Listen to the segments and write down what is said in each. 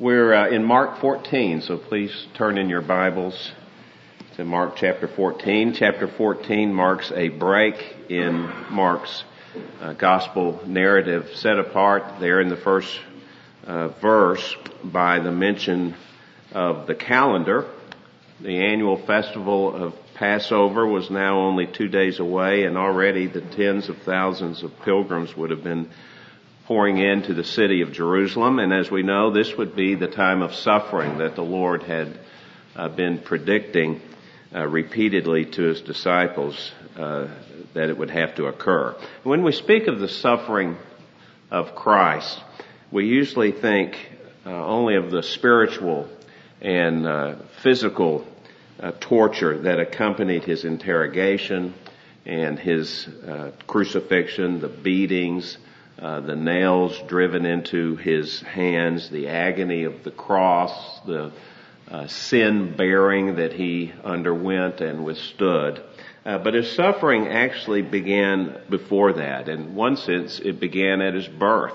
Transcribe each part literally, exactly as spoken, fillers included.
We're uh, in Mark fourteen, so please turn in your Bibles to Mark chapter fourteen. Chapter fourteen marks a break in Mark's uh, gospel narrative, set apart there in the first uh, verse by the mention of the calendar. The annual festival of Passover was now only two days away, and already the tens of thousands of pilgrims would have been pouring into the city of Jerusalem. And as we know, this would be the time of suffering that the Lord had uh, been predicting uh, repeatedly to his disciples uh, that it would have to occur. When we speak of the suffering of Christ, we usually think uh, only of the spiritual and uh, physical uh, torture that accompanied his interrogation and his uh, crucifixion, the beatings, Uh, the nails driven into his hands, the agony of the cross, the uh, sin bearing that he underwent and withstood. Uh, but his suffering actually began before that. In one sense, it began at his birth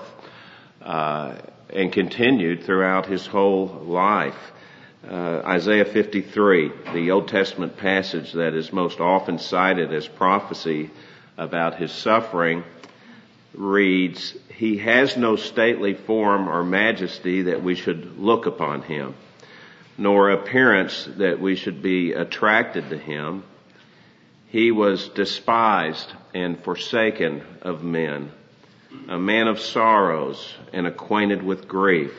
uh, and continued throughout his whole life. Uh, Isaiah fifty-three, the Old Testament passage that is most often cited as prophecy about his suffering, reads, "He has no stately form or majesty that we should look upon him, nor appearance that we should be attracted to him. He was despised and forsaken of men, a man of sorrows and acquainted with grief.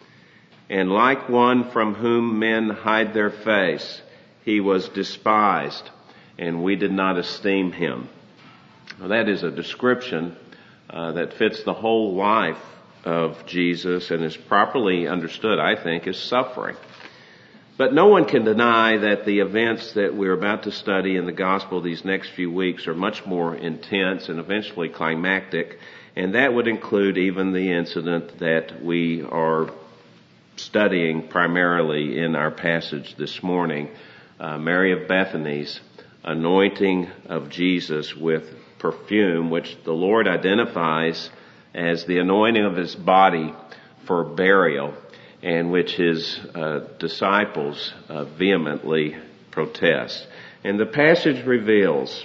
And like one from whom men hide their face, he was despised, and we did not esteem him." Well, that is a description Uh, that fits the whole life of Jesus and is properly understood, I think, as suffering. But no one can deny that the events that we're about to study in the gospel these next few weeks are much more intense and eventually climactic, and that would include even the incident that we are studying primarily in our passage this morning, uh, Mary of Bethany's anointing of Jesus with perfume, which the Lord identifies as the anointing of his body for burial, and which his uh, disciples uh, vehemently protest. And the passage reveals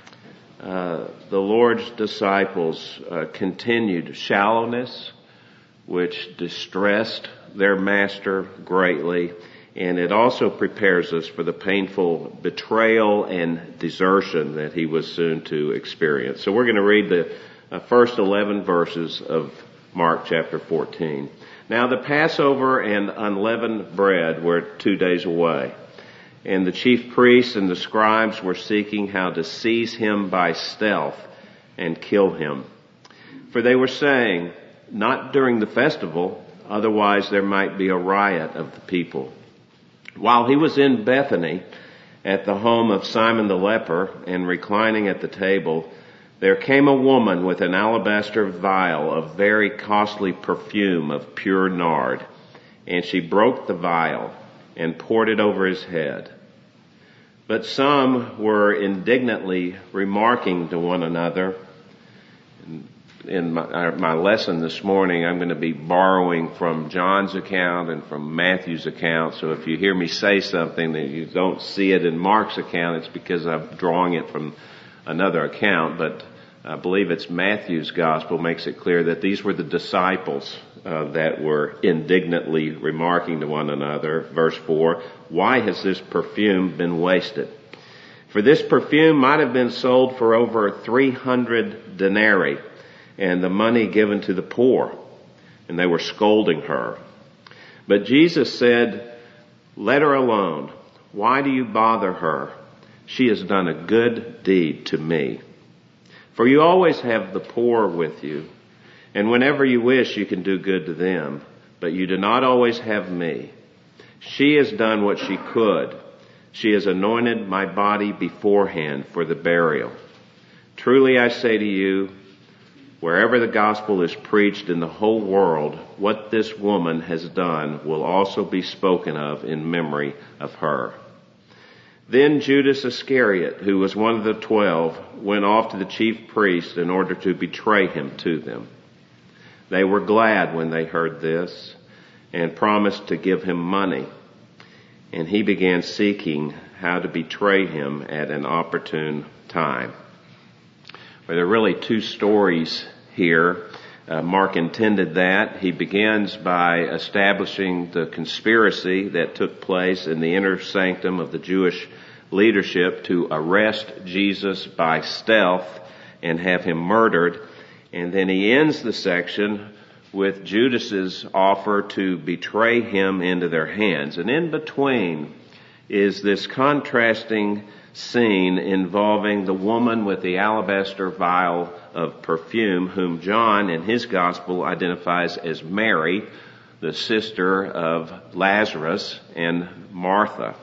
uh, the Lord's disciples' uh, continued shallowness, which distressed their master greatly, and it also prepares us for the painful betrayal and desertion that he was soon to experience. So we're going to read the uh, first eleven verses of Mark chapter fourteen. "Now the Passover and unleavened bread were two days away, and the chief priests and the scribes were seeking how to seize him by stealth and kill him. For they were saying, 'Not during the festival, otherwise there might be a riot of the people.' While he was in Bethany, at the home of Simon the leper, and reclining at the table, there came a woman with an alabaster vial of very costly perfume of pure nard, and she broke the vial and poured it over his head. But some were indignantly remarking to one another," in my, my lesson this morning, I'm going to be borrowing from John's account and from Matthew's account. So if you hear me say something that you don't see it in Mark's account, it's because I'm drawing it from another account. But I believe it's Matthew's gospel makes it clear that these were the disciples uh, that were indignantly remarking to one another. Verse four, "Why has this perfume been wasted? For this perfume might have been sold for over three hundred denarii, and the money given to the poor." And they were scolding her. But Jesus said, "Let her alone. Why do you bother her? She has done a good deed to me. For you always have the poor with you, and whenever you wish you can do good to them, but you do not always have me. She has done what she could. She has anointed my body beforehand for the burial. Truly I say to you, wherever the gospel is preached in the whole world, what this woman has done will also be spoken of in memory of her." Then Judas Iscariot, who was one of the twelve, went off to the chief priests in order to betray him to them. They were glad when they heard this, and promised to give him money. And he began seeking how to betray him at an opportune time. Well, there are really two stories here. Uh, Mark intended that. He begins by establishing the conspiracy that took place in the inner sanctum of the Jewish leadership to arrest Jesus by stealth and have him murdered. And then he ends the section with Judas's offer to betray him into their hands. And in between is this contrasting scene involving the woman with the alabaster vial of perfume, whom John in his gospel identifies as Mary, the sister of Lazarus and Martha.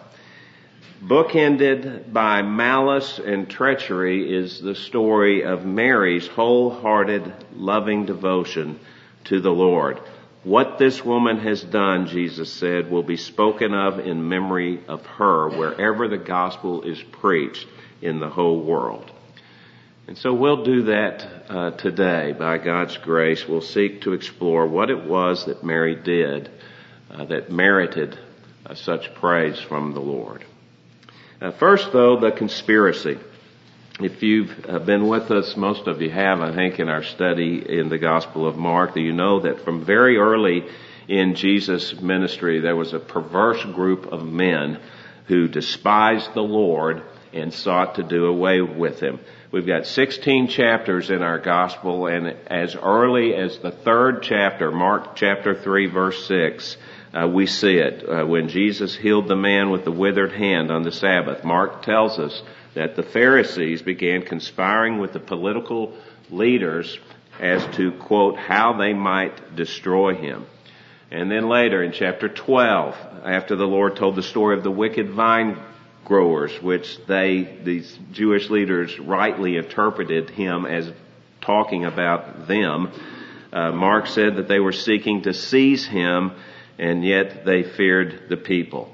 Bookended by malice and treachery is the story of Mary's wholehearted, loving devotion to the Lord. What this woman has done, Jesus said, will be spoken of in memory of her wherever the gospel is preached in the whole world. And so we'll do that uh, today by God's grace. We'll seek to explore what it was that Mary did uh, that merited uh, such praise from the Lord. Uh, first, though, the conspiracy. If you've uh, been with us, most of you have, I think, in our study in the Gospel of Mark, you know that from very early in Jesus' ministry, there was a perverse group of men who despised the Lord and sought to do away with him. We've got sixteen chapters in our Gospel, and as early as the third chapter, Mark chapter three, verse six, uh, we see it. Uh, when Jesus healed the man with the withered hand on the Sabbath, Mark tells us that the Pharisees began conspiring with the political leaders as to, quote, how they might destroy him. And then later in chapter twelve, after the Lord told the story of the wicked vine growers, which they, these Jewish leaders, rightly interpreted him as talking about them, uh, Mark said that they were seeking to seize him, and yet they feared the people.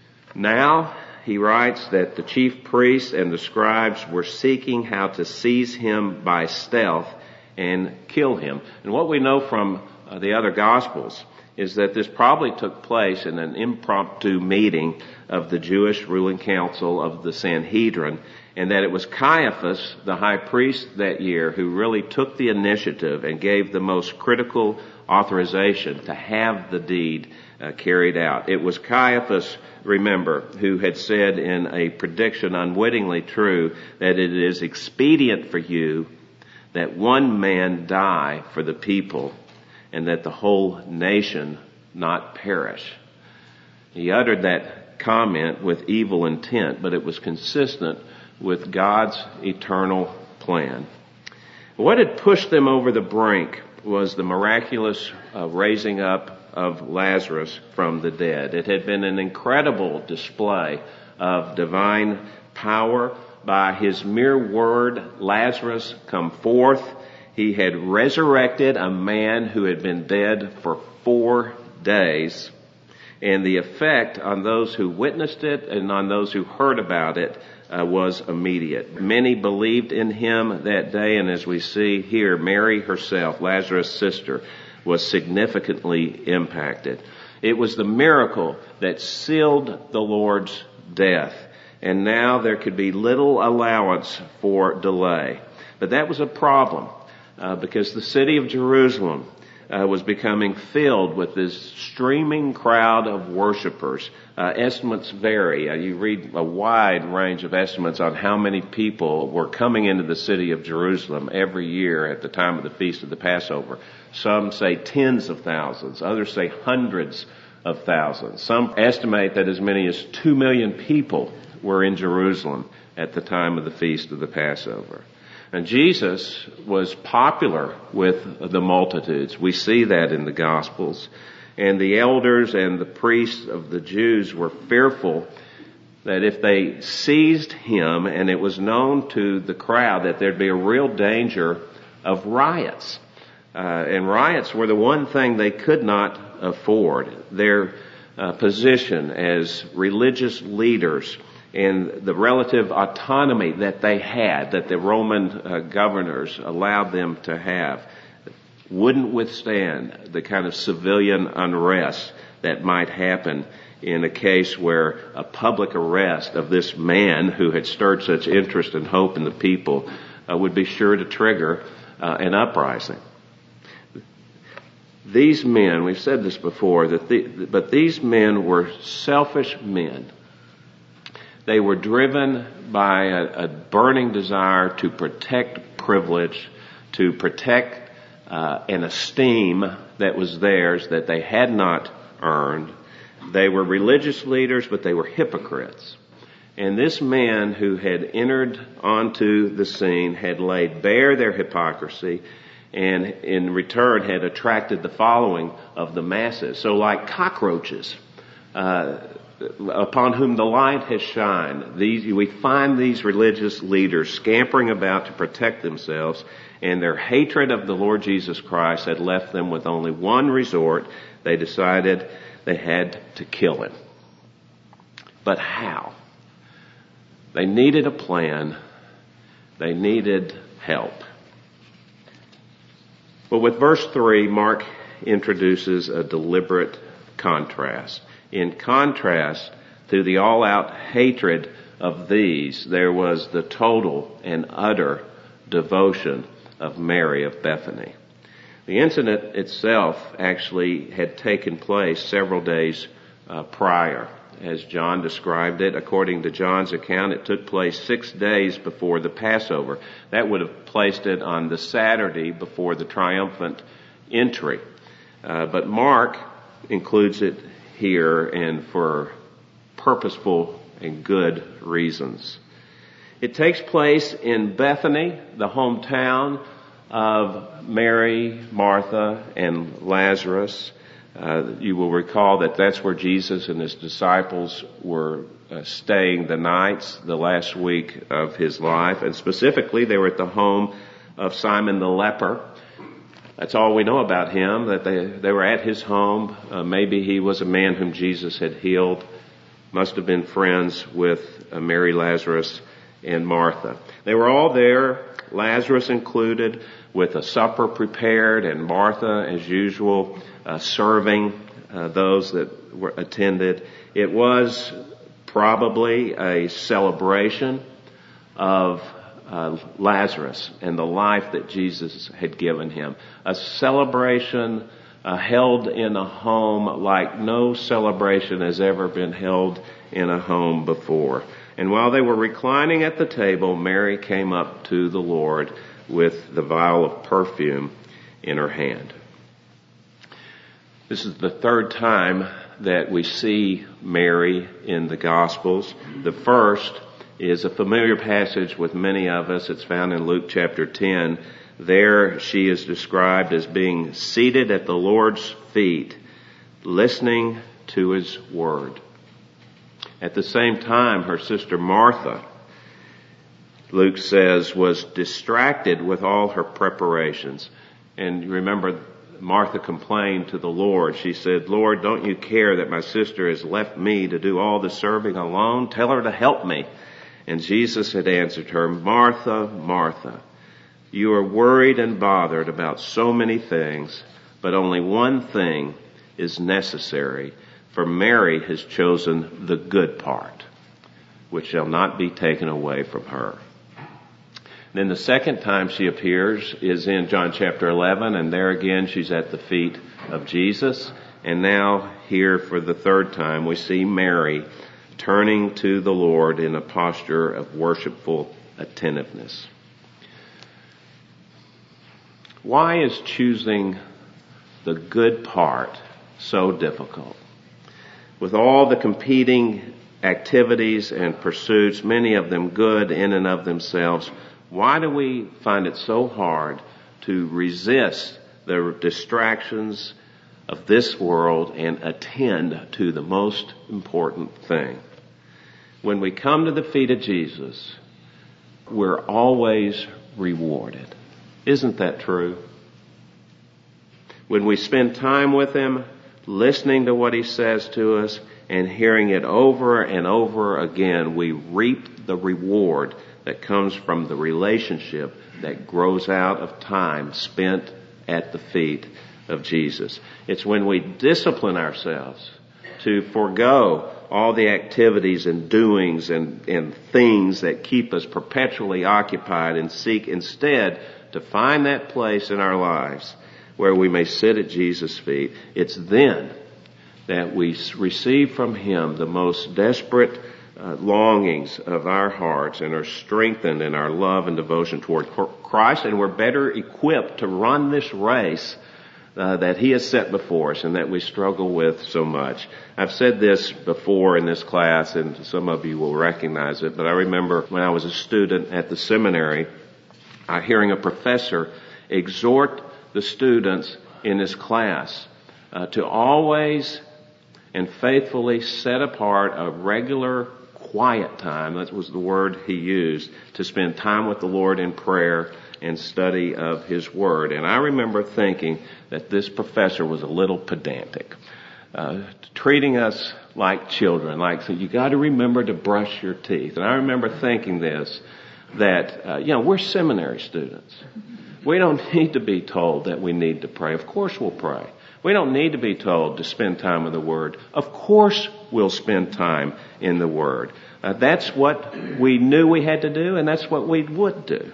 Now, he writes that the chief priests and the scribes were seeking how to seize him by stealth and kill him. And what we know from uh, the other Gospels is that this probably took place in an impromptu meeting of the Jewish ruling council of the Sanhedrin, and that it was Caiaphas, the high priest that year, who really took the initiative and gave the most critical authorization to have the deed uh, carried out. It was Caiaphas, remember, who had said in a prediction unwittingly true that it is expedient for you that one man die for the people and that the whole nation not perish. He uttered that comment with evil intent, but it was consistent with God's eternal plan. What had pushed them over the brink was the miraculous uh, raising up of Lazarus from the dead. It had been an incredible display of divine power. By his mere word, Lazarus come forth. He had resurrected a man who had been dead for four days. And the effect on those who witnessed it and on those who heard about it uh, was immediate. Many believed in him that day, and as we see here, Mary herself, Lazarus' sister, was significantly impacted. It was the miracle that sealed the Lord's death, and now there could be little allowance for delay. But that was a problem, uh, because the city of Jerusalem Uh, was becoming filled with this streaming crowd of worshipers. Uh, estimates vary. Uh, you read a wide range of estimates on how many people were coming into the city of Jerusalem every year at the time of the Feast of the Passover. Some say tens of thousands. Others say hundreds of thousands. Some estimate that as many as two million people were in Jerusalem at the time of the Feast of the Passover. And Jesus was popular with the multitudes. We see that in the Gospels. And the elders and the priests of the Jews were fearful that if they seized him and it was known to the crowd that there'd be a real danger of riots. Uh, and riots were the one thing they could not afford. Their uh, position as religious leaders and the relative autonomy that they had, that the Roman uh, governors allowed them to have. wouldn't withstand the kind of civilian unrest that might happen in a case where a public arrest of this man who had stirred such interest and hope in the people uh, would be sure to trigger uh, an uprising. These men, we've said this before, that the, but these men were selfish men. They were driven by a, a burning desire to protect privilege, to protect uh, an esteem that was theirs that they had not earned. They were religious leaders, but they were hypocrites. And this man who had entered onto the scene had laid bare their hypocrisy, and in return had attracted the following of the masses. So like cockroaches, uh, upon whom the light has shined, these, we find these religious leaders scampering about to protect themselves, and their hatred of the Lord Jesus Christ had left them with only one resort. They decided they had to kill him. But how? They needed a plan. They needed help. Well, with verse three, Mark introduces a deliberate contrast. In contrast to the all-out hatred of these, there was the total and utter devotion of Mary of Bethany. The incident itself actually had taken place several days uh, prior. As John described it, according to John's account, it took place six days before the Passover. That would have placed it on the Saturday before the triumphant entry. Uh, but Mark includes it here, and for purposeful and good reasons. It takes place in Bethany, the hometown of Mary, Martha, and Lazarus. Uh, you will recall that that's where Jesus and his disciples were uh, staying the nights, the last week of his life. And specifically, they were at the home of Simon the leper. That's all we know about him, that they, they were at his home. Uh, maybe he was a man whom Jesus had healed. Must have been friends with uh, Mary, Lazarus, and Martha. They were all there, Lazarus included, with a supper prepared, and Martha, as usual, uh, serving uh, those that were attended. It was probably a celebration of uh, Lazarus and the life that Jesus had given him. A celebration uh, held in a home like no celebration has ever been held in a home before. And while they were reclining at the table, Mary came up to the Lord with the vial of perfume in her hand. This is the third time that we see Mary in the Gospels. The first is a familiar passage with many of us. It's found in Luke chapter ten. There she is described as being seated at the Lord's feet, listening to his word. At the same time, her sister Martha, Luke says, was distracted with all her preparations. And you remember, Martha complained to the Lord. She said, "Lord, don't you care that my sister has left me to do all the serving alone? Tell her to help me." And Jesus had answered her, "Martha, Martha, you are worried and bothered about so many things, but only one thing is necessary. For Mary has chosen the good part, which shall not be taken away from her." Then the second time she appears is in John chapter eleven, and there again she's at the feet of Jesus. And now here for the third time we see Mary turning to the Lord in a posture of worshipful attentiveness. Why is choosing the good part so difficult? With all the competing activities and pursuits, many of them good in and of themselves, why do we find it so hard to resist the distractions of this world and attend to the most important thing? When we come to the feet of Jesus, we're always rewarded. Isn't that true? When we spend time with him, listening to what he says to us and hearing it over and over again, we reap the reward that comes from the relationship that grows out of time spent at the feet of Jesus. It's when we discipline ourselves to forego all the activities and doings and, and things that keep us perpetually occupied and seek instead to find that place in our lives where we may sit at Jesus' feet. It's then that we receive from Him the most desperate uh, longings of our hearts and are strengthened in our love and devotion toward Christ, and we're better equipped to run this race Uh, that He has set before us and that we struggle with so much. I've said this before in this class, and some of you will recognize it, but I remember when I was a student at the seminary, uh, hearing a professor exhort the students in his class uh, to always and faithfully set apart a regular quiet time, that was the word he used, to spend time with the Lord in prayer and study of His Word. And I remember thinking that this professor was a little pedantic, uh, treating us like children, like, so you got to remember to brush your teeth. And I remember thinking this, that, uh, you know, we're seminary students. We don't need to be told that we need to pray. Of course we'll pray. We don't need to be told to spend time in the Word. Of course we'll spend time in the Word. Uh, that's what we knew we had to do, and that's what we would do.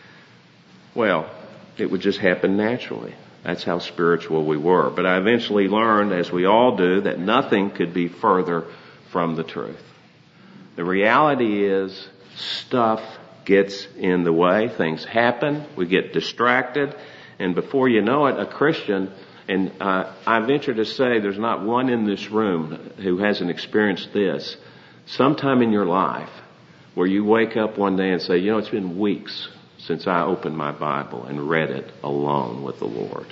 Well, it would just happen naturally. That's how spiritual we were. But I eventually learned, as we all do, that nothing could be further from the truth. The reality is, stuff gets in the way. Things happen. We get distracted. And before you know it, a Christian, and uh, I venture to say there's not one in this room who hasn't experienced this, sometime in your life where you wake up one day and say, you know, it's been weeks since I opened my Bible and read it alone with the Lord.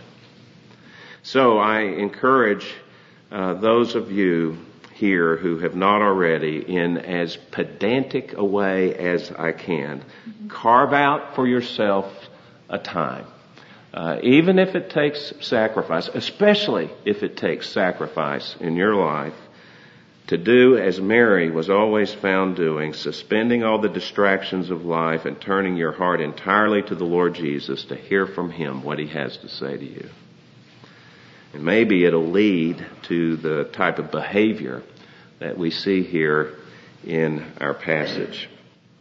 So I encourage uh, those of you here who have not already, in as pedantic a way as I can, carve out for yourself a time. Uh, even if it takes sacrifice, especially if it takes sacrifice in your life, to do as Mary was always found doing, suspending all the distractions of life and turning your heart entirely to the Lord Jesus to hear from Him what He has to say to you. And maybe it'll lead to the type of behavior that we see here in our passage.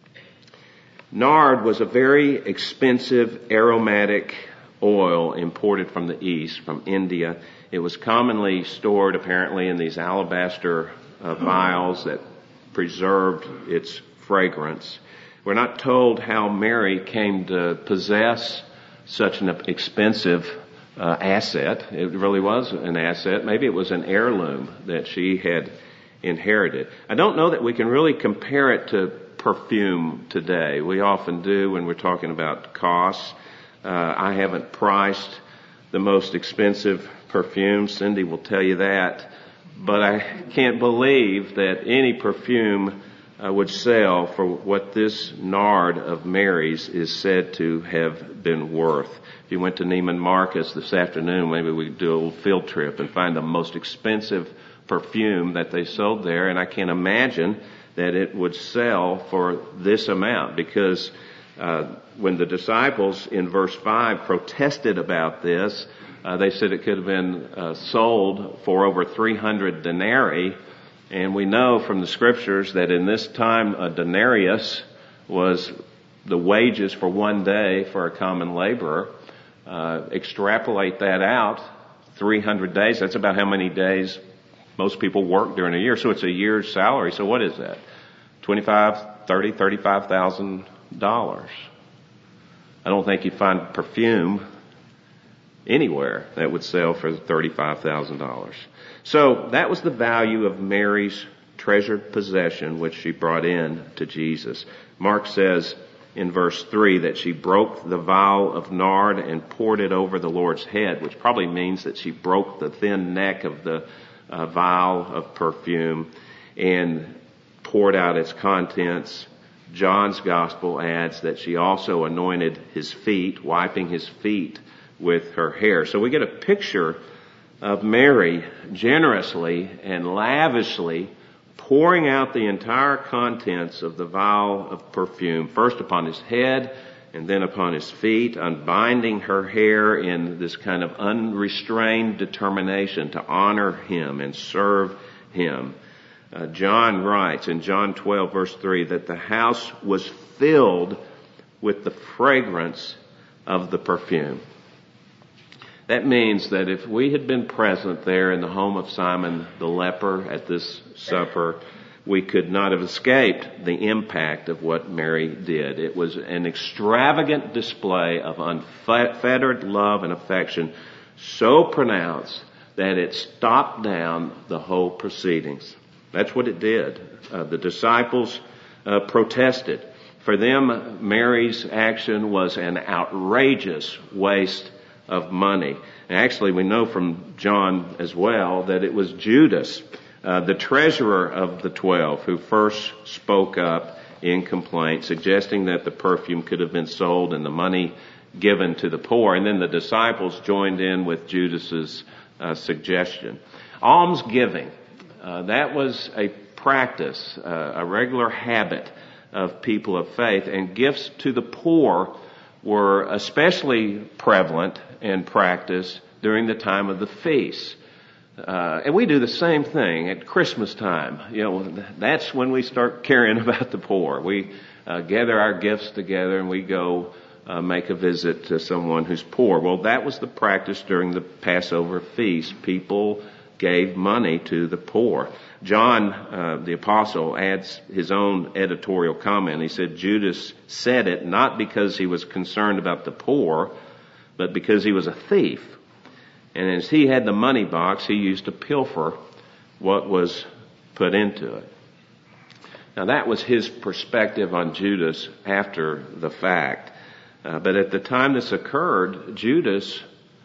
Nard was a very expensive aromatic oil imported from the East, from India. It was commonly stored apparently in these alabaster Uh, vials that preserved its fragrance. We're not told how Mary came to possess such an expensive uh, asset. It really was an asset. Maybe it was an heirloom that she had inherited. I don't know that we can really compare it to perfume today. We often do when we're talking about costs. Uh, I haven't priced the most expensive perfume. Cindy will tell you that. But I can't believe that any perfume uh, would sell for what this nard of Mary's is said to have been worth. If you went to Neiman Marcus this afternoon, maybe we could do a little field trip and find the most expensive perfume that they sold there. And I can't imagine that it would sell for this amount, because uh, when the disciples in verse five protested about this, Uh, they said it could have been uh, sold for over three hundred denarii. And we know from the scriptures that in this time a denarius was the wages for one day for a common laborer. Uh, extrapolate that out, three hundred days, that's about how many days most people work during a year. So it's a year's salary. So what is that? twenty-five, thirty, thirty-five thousand dollars. I don't think you'd find perfume anywhere that would sell for thirty-five thousand dollars. So that was the value of Mary's treasured possession, which she brought in to Jesus. Mark says in verse three that she broke the vial of nard and poured it over the Lord's head, which probably means that she broke the thin neck of the uh, vial of perfume and poured out its contents. John's gospel adds that she also anointed his feet, wiping his feet with her hair. So we get a picture of Mary generously and lavishly pouring out the entire contents of the vial of perfume, first upon his head and then upon his feet, unbinding her hair in this kind of unrestrained determination to honor him and serve him. Uh, John writes in John twelve, verse three, that the house was filled with the fragrance of the perfume. That means that if we had been present there in the home of Simon the leper at this supper, we could not have escaped the impact of what Mary did. It was an extravagant display of unfettered love and affection, so pronounced that it stopped down the whole proceedings. That's what it did. Uh, the disciples uh, protested. For them, Mary's action was an outrageous waste of money. And actually, we know from John as well that it was Judas, uh, the treasurer of the twelve, who first spoke up in complaint, suggesting that the perfume could have been sold and the money given to the poor. And then the disciples joined in with Judas's uh, suggestion. Almsgiving. Uh, that was a practice, uh, a regular habit of people of faith, and gifts to the poor were especially prevalent and practiced during the time of the feast. Uh, and we do the same thing at Christmas time. You know, that's when we start caring about the poor. We uh, gather our gifts together and we go uh, make a visit to someone who's poor. Well, that was the practice during the Passover feast. People gave money to the poor. John, uh, the apostle, adds his own editorial comment. He said, Judas said it not because he was concerned about the poor, but because he was a thief. And as he had the money box, he used to pilfer what was put into it. Now that was his perspective on Judas after the fact. Uh, but at the time this occurred, Judas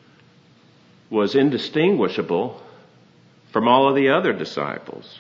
was indistinguishable from all of the other disciples.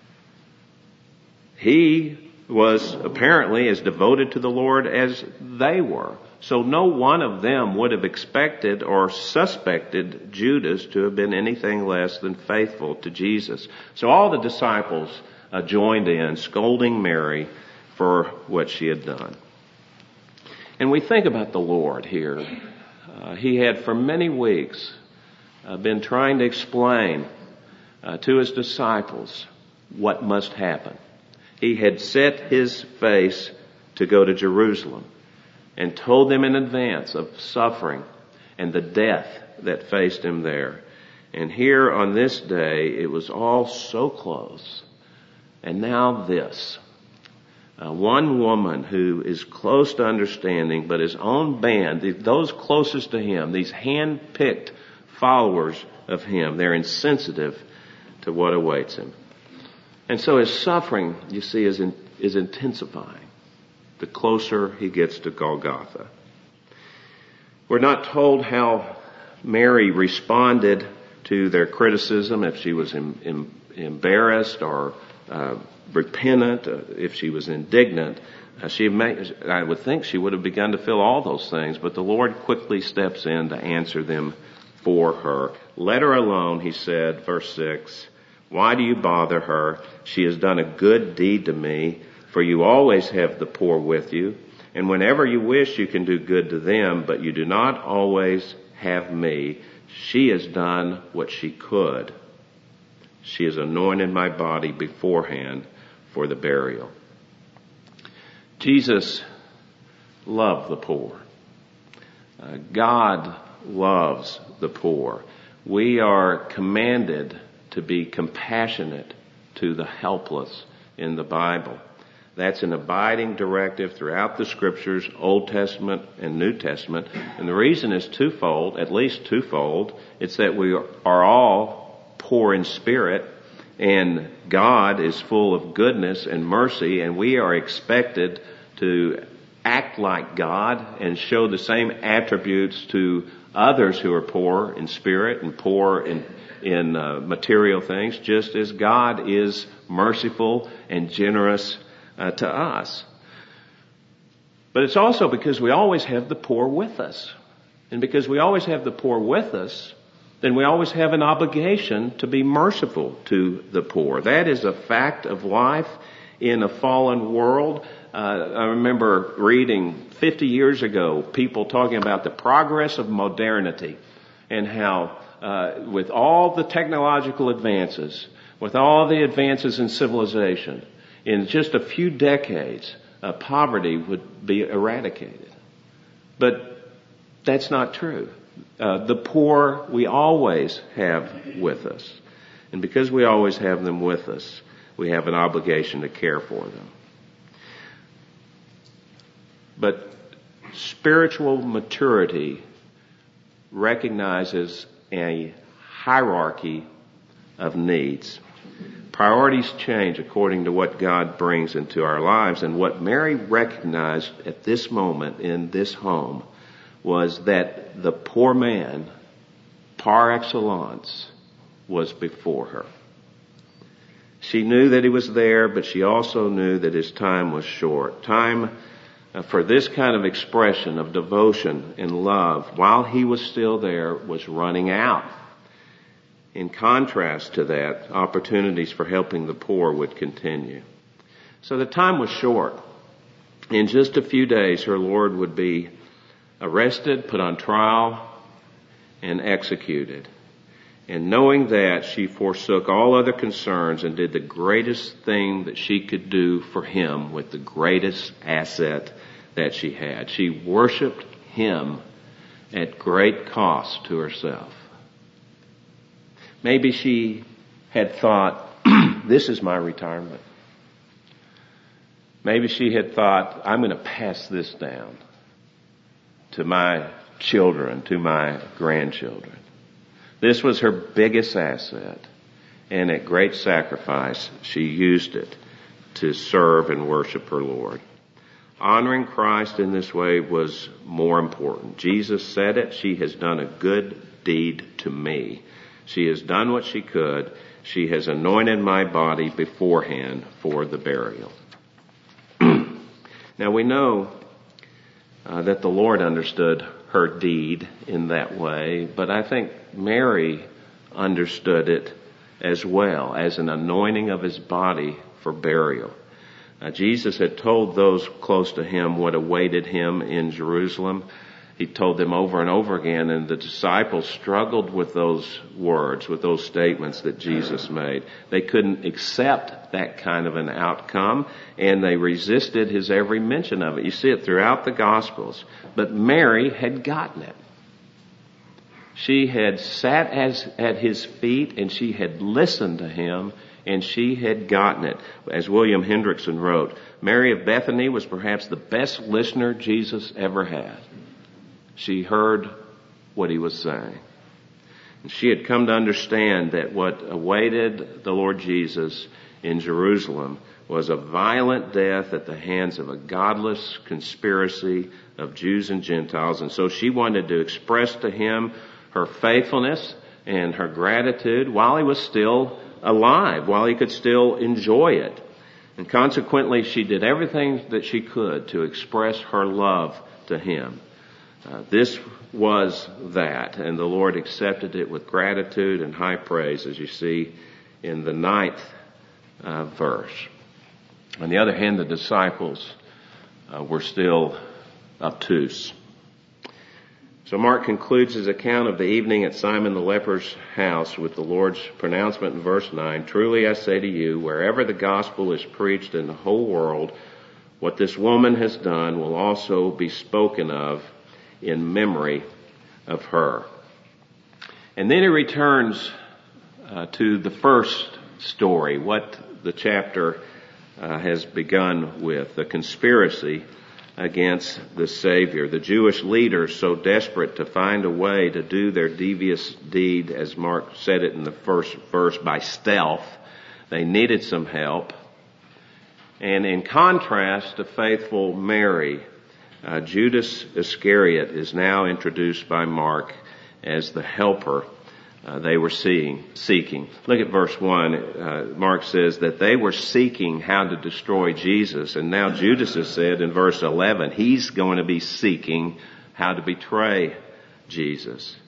He was apparently as devoted to the Lord as they were. So no one of them would have expected or suspected Judas to have been anything less than faithful to Jesus. So all the disciples uh, joined in, scolding Mary for what she had done. And we think about the Lord here. Uh, he had for many weeks uh, been trying to explain Uh, to his disciples what must happen. He had set his face to go to Jerusalem and told them in advance of suffering and the death that faced him there. And here on this day, it was all so close. And now this. Uh, one woman who is close to understanding, but his own band, those closest to him, these hand-picked followers of him, they're insensitive to what awaits him. And so his suffering, you see, is in, is intensifying the closer he gets to Golgotha. We're not told how Mary responded to their criticism, if she was em, em, embarrassed or uh, repentant, uh, if she was indignant. Uh, she may, I would think she would have begun to feel all those things, but the Lord quickly steps in to answer them for her. Let her alone, he said, verse six. Why do you bother her? She has done a good deed to me, for you always have the poor with you, and whenever you wish you can do good to them, but you do not always have me. She has done what she could. She has anointed my body beforehand for the burial. Jesus loved the poor. Uh, God loves the poor. We are commanded to be compassionate to the helpless in the Bible. That's an abiding directive throughout the Scriptures, Old Testament and New Testament. And the reason is twofold, at least twofold. It's that we are all poor in spirit, and God is full of goodness and mercy, and we are expected to act like God and show the same attributes to others who are poor in spirit and poor in in uh, material things, just as God is merciful and generous uh, to us. But it's also because we always have the poor with us. And because we always have the poor with us, then we always have an obligation to be merciful to the poor. That is a fact of life in a fallen world. Uh, I remember reading fifty years ago people talking about the progress of modernity and how uh, with all the technological advances, with all the advances in civilization, in just a few decades, uh, poverty would be eradicated. But that's not true. Uh, the poor we always have with us. And because we always have them with us, we have an obligation to care for them. But spiritual maturity recognizes a hierarchy of needs. Priorities change according to what God brings into our lives. And what Mary recognized at this moment in this home was that the poor man, par excellence, was before her. She knew that he was there, but she also knew that his time was short. Time for this kind of expression of devotion and love, while he was still there, was running out. In contrast to that, opportunities for helping the poor would continue. So the time was short. In just a few days, her Lord would be arrested, put on trial, and executed. And knowing that, she forsook all other concerns and did the greatest thing that she could do for him with the greatest asset that she had. She worshiped him at great cost to herself. Maybe she had thought, this is my retirement. Maybe she had thought, I'm going to pass this down to my children, to my grandchildren. This was her biggest asset, and at great sacrifice, she used it to serve and worship her Lord. Honoring Christ in this way was more important. Jesus said it, she has done a good deed to me. She has done what she could. She has anointed my body beforehand for the burial. Now we know uh, that the Lord understood her deed in that way, but I think Mary understood it as well, as an anointing of his body for burial. Uh, Jesus had told those close to him what awaited him in Jerusalem. He told them over and over again, and the disciples struggled with those words, with those statements that Jesus made. They couldn't accept that kind of an outcome, and they resisted his every mention of it. You see it throughout the Gospels. But Mary had gotten it. She had sat as, at his feet, and she had listened to him, and she had gotten it. As William Hendrickson wrote, Mary of Bethany was perhaps the best listener Jesus ever had. She heard what he was saying. And she had come to understand that what awaited the Lord Jesus in Jerusalem was a violent death at the hands of a godless conspiracy of Jews and Gentiles. And so she wanted to express to him her faithfulness and her gratitude while he was still alive, while he could still enjoy it. And consequently, she did everything that she could to express her love to him. Uh, this was that, and the Lord accepted it with gratitude and high praise, as you see in the ninth uh, verse. On the other hand, the disciples uh, were still obtuse. So Mark concludes his account of the evening at Simon the leper's house with the Lord's pronouncement in verse nine, "Truly I say to you, wherever the gospel is preached in the whole world, what this woman has done will also be spoken of in memory of her." And then he returns uh, to the first story, what the chapter uh, has begun with, the conspiracy against the Savior. The Jewish leaders, so desperate to find a way to do their devious deed, as Mark said it in the first verse, by stealth. They needed some help. And in contrast to faithful Mary, uh, Judas Iscariot is now introduced by Mark as the helper uh, they were seeing, seeking. Look at verse one. Uh, Mark says that they were seeking how to destroy Jesus. And now Judas has said in verse eleven, he's going to be seeking how to betray Jesus.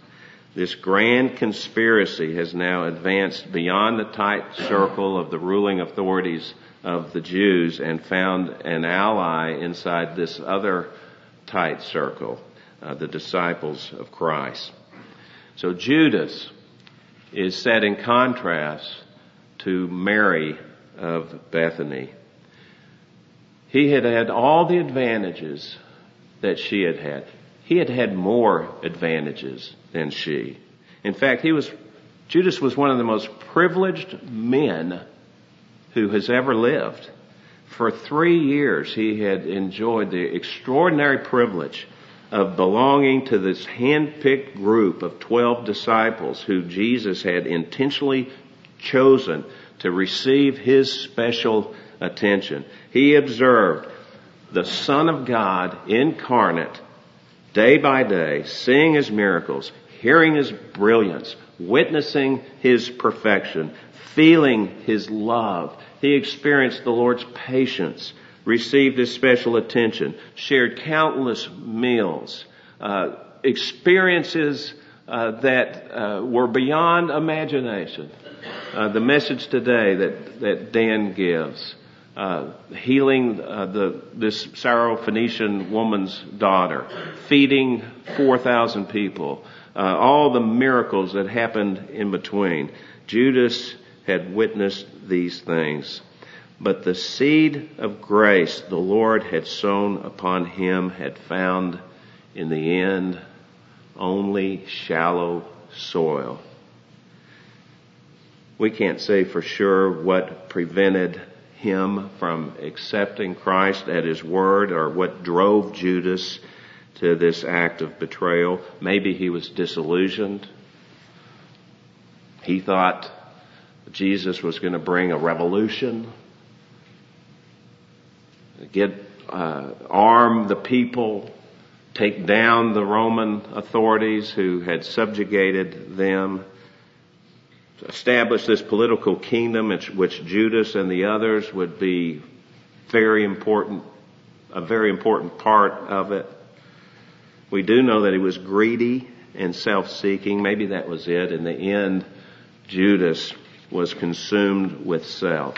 This grand conspiracy has now advanced beyond the tight circle of the ruling authorities of the Jews and found an ally inside this other tight circle, uh, the disciples of Christ. So Judas is set in contrast to Mary of Bethany. He had had all the advantages that she had had. He had had more advantages than she. In fact, he was, Judas was one of the most privileged men who has ever lived. For three years, he had enjoyed the extraordinary privilege of belonging to this hand-picked group of twelve disciples who Jesus had intentionally chosen to receive his special attention. He observed the Son of God incarnate day by day, seeing his miracles, hearing his brilliance, witnessing his perfection, feeling his love. He experienced the Lord's patience, received his special attention, shared countless meals, uh, experiences uh, that uh, were beyond imagination. Uh, the message today that, that Dan gives, uh, healing uh, the this Syrophoenician woman's daughter, feeding four thousand people, uh, all the miracles that happened in between. Judas had witnessed these things. But the seed of grace the Lord had sown upon him had found in the end only shallow soil. We can't say for sure what prevented him from accepting Christ at his word or what drove Judas to this act of betrayal. Maybe he was disillusioned. He thought Jesus was going to bring a revolution, get uh, arm the people, take down the Roman authorities who had subjugated them, establish this political kingdom which, which Judas and the others would be very important, a very important part of it. We do know that he was greedy and self-seeking. Maybe that was it. In the end, Judas was consumed with self.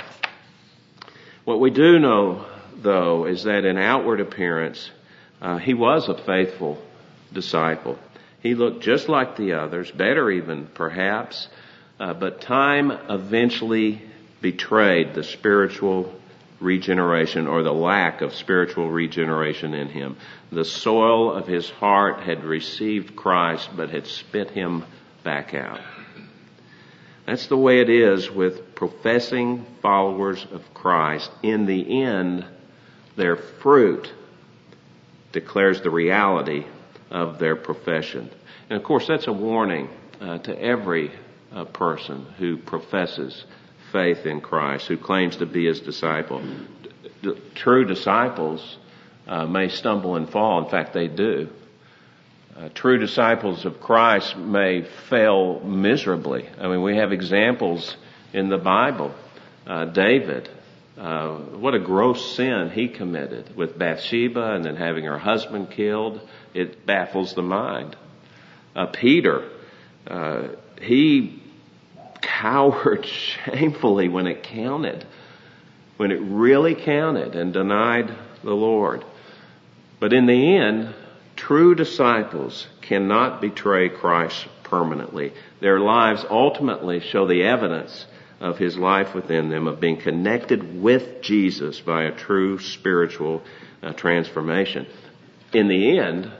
What we do know, though, is that in outward appearance, uh, he was a faithful disciple. He looked just like the others, better even, perhaps, uh, but time eventually betrayed the spiritual regeneration or the lack of spiritual regeneration in him. The soil of his heart had received Christ, but had spit him back out. That's the way it is with professing followers of Christ. In the end, their fruit declares the reality of their profession. And of course, that's a warning uh, to every uh, person who professes faith in Christ, who claims to be his disciple. D- true disciples uh, may stumble and fall. In fact, they do. Uh, true disciples of Christ may fail miserably. I mean, we have examples in the Bible. Uh, David, uh, what a gross sin he committed with Bathsheba and then having her husband killed. It baffles the mind. Uh, Peter, uh, he cowered shamefully when it counted, when it really counted, and denied the Lord. But in the end, true disciples cannot betray Christ permanently. Their lives ultimately show the evidence of his life within them, of being connected with Jesus by a true spiritual uh, transformation. In the end,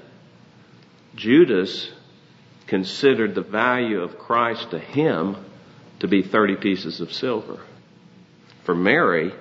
Judas considered the value of Christ to him to be thirty pieces of silver. For Mary,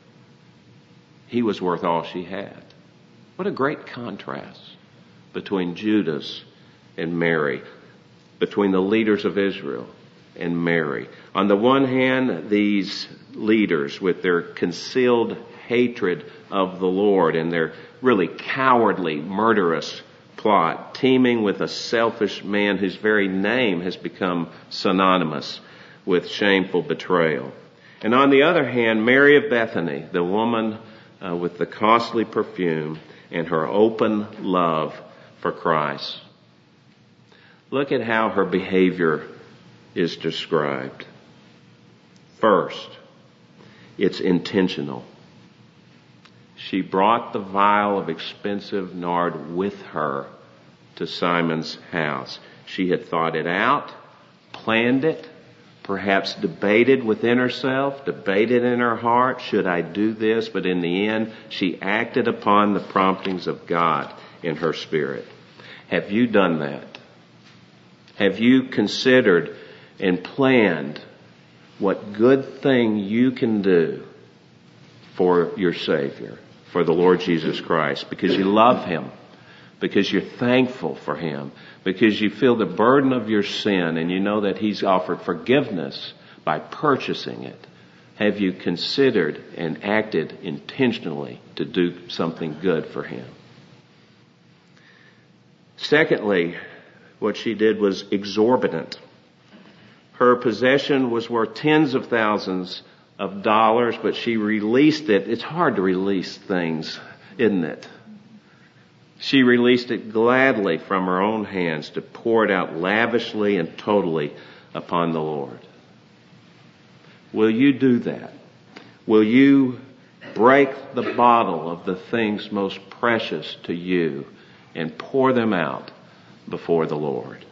he was worth all she had. What a great contrast between Judas and Mary, between the leaders of Israel and Mary. On the one hand, these leaders with their concealed hatred of the Lord and their really cowardly, murderous plot, teeming with a selfish man whose very name has become synonymous with shameful betrayal. And on the other hand, Mary of Bethany, the woman uh, with the costly perfume and her open love for Christ. Look at how her behavior is described. First, it's intentional. She brought the vial of expensive nard with her to Simon's house. She had thought it out, planned it, perhaps debated within herself, debated in her heart, should I do this? But in the end, she acted upon the promptings of God in her spirit. Have you done that? Have you considered and planned what good thing you can do for your Savior, for the Lord Jesus Christ, because you love Him, because you're thankful for Him, because you feel the burden of your sin and you know that He's offered forgiveness by purchasing it? Have you considered and acted intentionally to do something good for Him? Secondly, what she did was exorbitant. Her possession was worth tens of thousands of dollars, but she released it. It's hard to release things, isn't it? She released it gladly from her own hands to pour it out lavishly and totally upon the Lord. Will you do that? Will you break the bottle of the things most precious to you and pour them out before the Lord?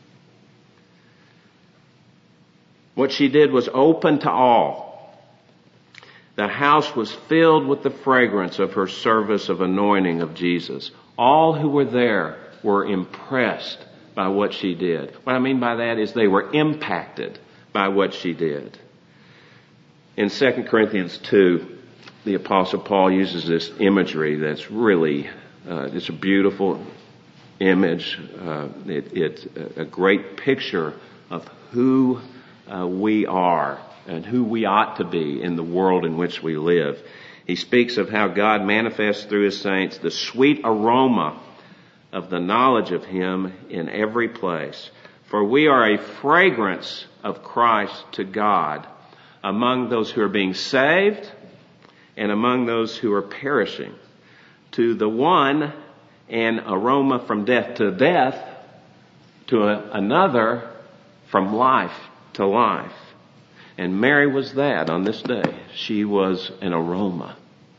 What she did was open to all. The house was filled with the fragrance of her service of anointing of Jesus. All who were there were impressed by what she did. What I mean by that is they were impacted by what she did. In Second Corinthians two, the Apostle Paul uses this imagery that's really, uh, it's a beautiful image. Uh, it, it's a great picture of who uh, we are and who we ought to be in the world in which we live. He speaks of how God manifests through His saints the sweet aroma of the knowledge of Him in every place. For we are a fragrance of Christ to God among those who are being saved and among those who are perishing. To the one, an aroma from death to death, to a, another from life to life. And Mary was that on this day. She was an aroma.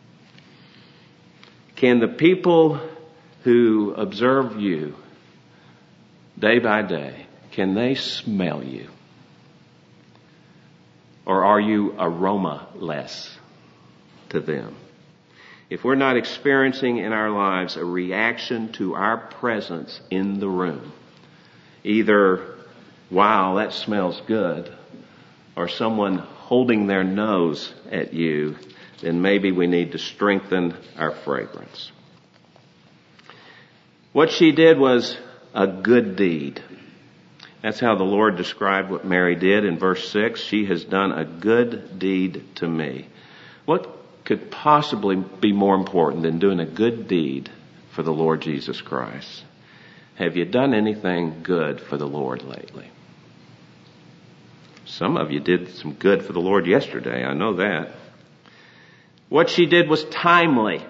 Can the people who observe you day by day, can they smell you? Or are you aroma-less to them? If we're not experiencing in our lives a reaction to our presence in the room, either, wow, that smells good, or someone holding their nose at you, then maybe we need to strengthen our fragrance. What she did was a good deed. That's how the Lord described what Mary did in verse six. She has done a good deed to me. What could possibly be more important than doing a good deed for the Lord Jesus Christ? Have you done anything good for the Lord lately? Some of you did some good for the Lord yesterday. I know that. What she did was timely.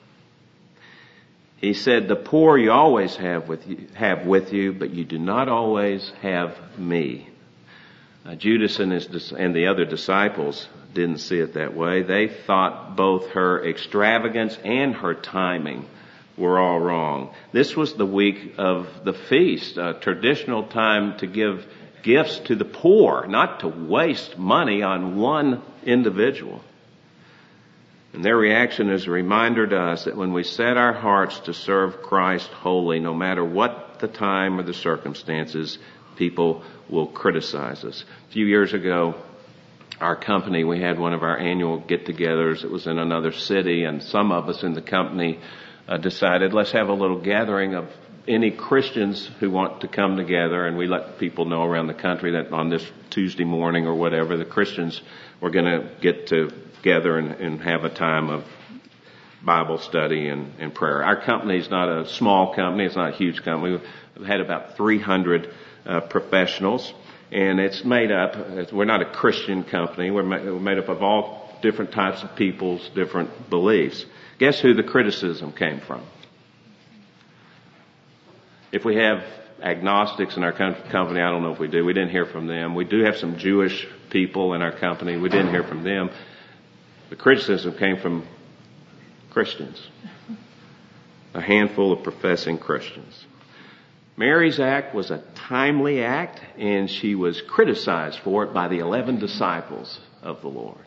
He said, the poor you always have with you, have with you, but you do not always have me. Uh, Judas and, his, and the other disciples didn't see it that way. They thought both her extravagance and her timing were all wrong. This was the week of the feast, a traditional time to give gifts to the poor, not to waste money on one individual. And their reaction is a reminder to us that when we set our hearts to serve Christ wholly, no matter what the time or the circumstances, people will criticize us. A few years ago, our company, we had one of our annual get-togethers. It was in another city, and some of us in the company uh, decided, let's have a little gathering of any Christians who want to come together, and we let people know around the country that on this Tuesday morning or whatever, the Christians were going to get together and, and have a time of Bible study and, and prayer. Our company is not a small company. It's not a huge company. We've had about three hundred uh, professionals, and it's made up, we're not a Christian company. We're made, we're made up of all different types of people's different beliefs. Guess who the criticism came from? If we have agnostics in our com- company. I don't know if we do. We didn't hear from them. We do have some Jewish people in our company. We didn't hear from them. The criticism came from Christians. A handful of professing Christians. Mary's act was a timely act, and she was criticized for it by the eleven disciples of the Lord.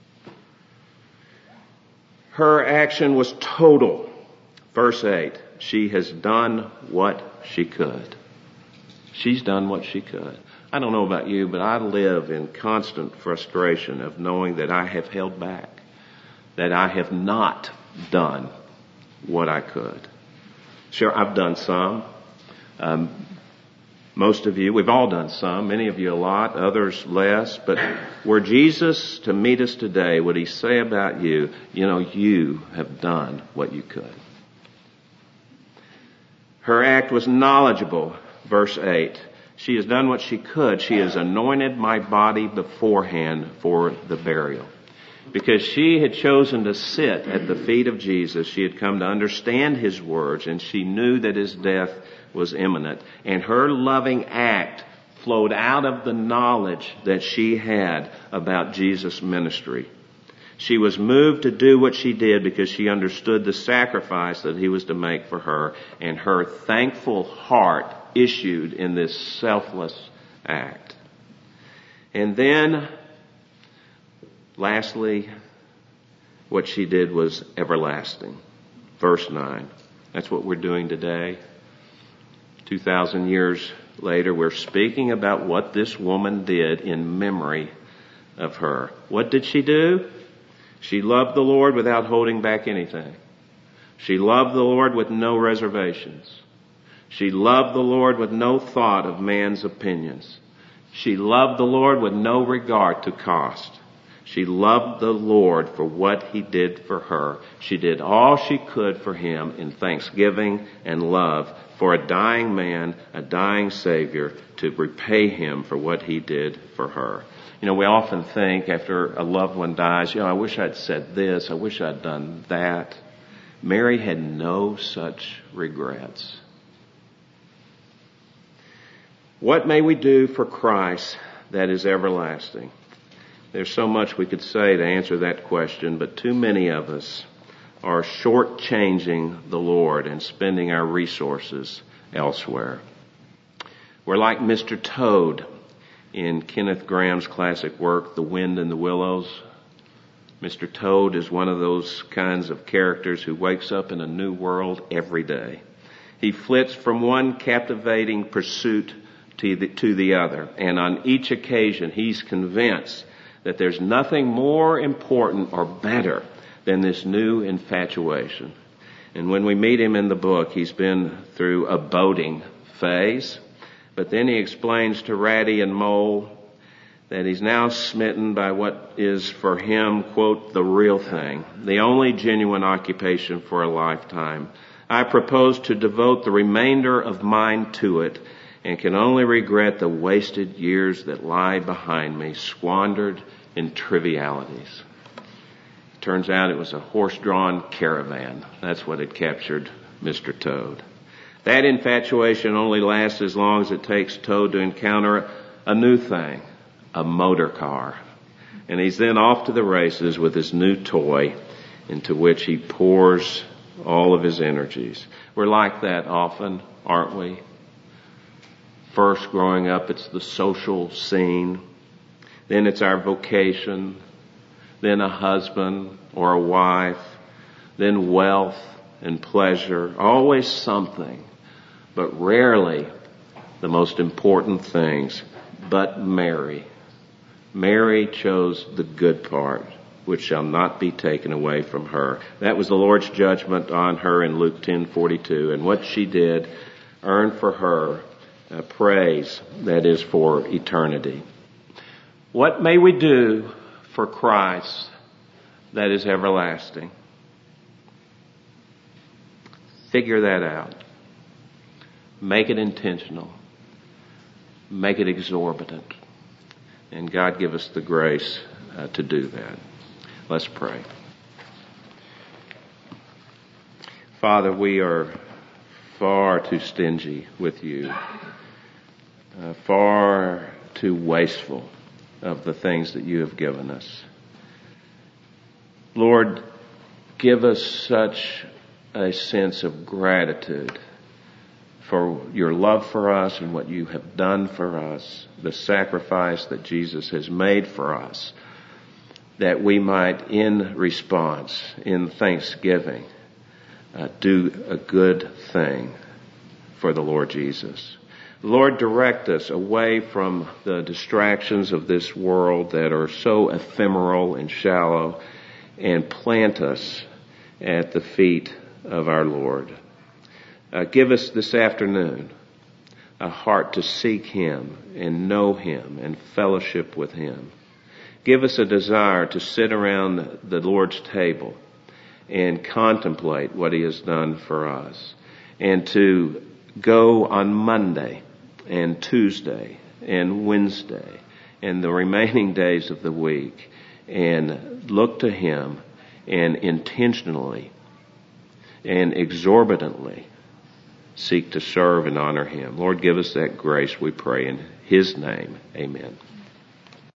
Her action was total. Verse eight, she has done what she could. She's done what she could. I don't know about you, but I live in constant frustration of knowing that I have held back, that I have not done what I could. Sure, I've done some. Um, most of you, we've all done some, many of you a lot, others less, but were Jesus to meet us today, would he say about you, you know, you have done what you could. Her act was knowledgeable, verse eight. She has done what she could. She has anointed my body beforehand for the burial. Because she had chosen to sit at the feet of Jesus, she had come to understand his words, and she knew that his death was imminent. And her loving act flowed out of the knowledge that she had about Jesus' ministry. She was moved to do what she did because she understood the sacrifice that he was to make for her, and her thankful heart issued in this selfless act. And then, lastly, what she did was everlasting. Verse nine. That's what we're doing today. Two thousand years later, we're speaking about what this woman did in memory of her. What did she do? She loved the Lord without holding back anything. She loved the Lord with no reservations. She loved the Lord with no thought of man's opinions. She loved the Lord with no regard to cost. She loved the Lord for what he did for her. She did all she could for him in thanksgiving and love for a dying man, a dying Savior, to repay him for what he did for her. You know, we often think after a loved one dies, you know, I wish I'd said this, I wish I'd done that. Mary had no such regrets. What may we do for Christ that is everlasting? There's so much we could say to answer that question, but too many of us are shortchanging the Lord and spending our resources elsewhere. We're like Mister Toad in Kenneth Graham's classic work, The Wind in the Willows. Mister Toad is one of those kinds of characters who wakes up in a new world every day. He flits from one captivating pursuit to the, to the other, and on each occasion he's convinced that there's nothing more important or better than this new infatuation. And when we meet him in the book, he's been through a boating phase, but then he explains to Ratty and Mole that he's now smitten by what is for him, quote, the real thing, the only genuine occupation for a lifetime. I propose to devote the remainder of mine to it, and can only regret the wasted years that lie behind me, squandered in trivialities. Turns out it was a horse-drawn caravan. That's what had captured Mister Toad. That infatuation only lasts as long as it takes Toad to encounter a new thing, a motor car. And he's then off to the races with his new toy into which he pours all of his energies. We're like that often, aren't we? First, growing up, it's the social scene. Then it's our vocation. Then a husband or a wife. Then wealth and pleasure. Always something, but rarely the most important things. But Mary. Mary chose the good part, which shall not be taken away from her. That was the Lord's judgment on her in Luke ten forty-two. And what she did earned for her a praise that is for eternity. What may we do for Christ that is everlasting? Figure that out. Make it intentional. Make it exorbitant. And God give us the grace uh, to do that. Let's pray. Father, we are far too stingy with you, uh, far too wasteful of the things that you have given us. Lord, give us such a sense of gratitude for your love for us and what you have done for us, the sacrifice that Jesus has made for us, that we might, in response, in thanksgiving, uh, do a good thing for the Lord Jesus. Lord, direct us away from the distractions of this world that are so ephemeral and shallow, and plant us at the feet of our Lord. Uh, give us this afternoon a heart to seek Him and know Him and fellowship with Him. Give us a desire to sit around the Lord's table and contemplate what He has done for us, and to go on Monday and Tuesday and Wednesday and the remaining days of the week and look to Him and intentionally and exorbitantly seek to serve and honor Him. Lord, give us that grace, we pray in His name. Amen.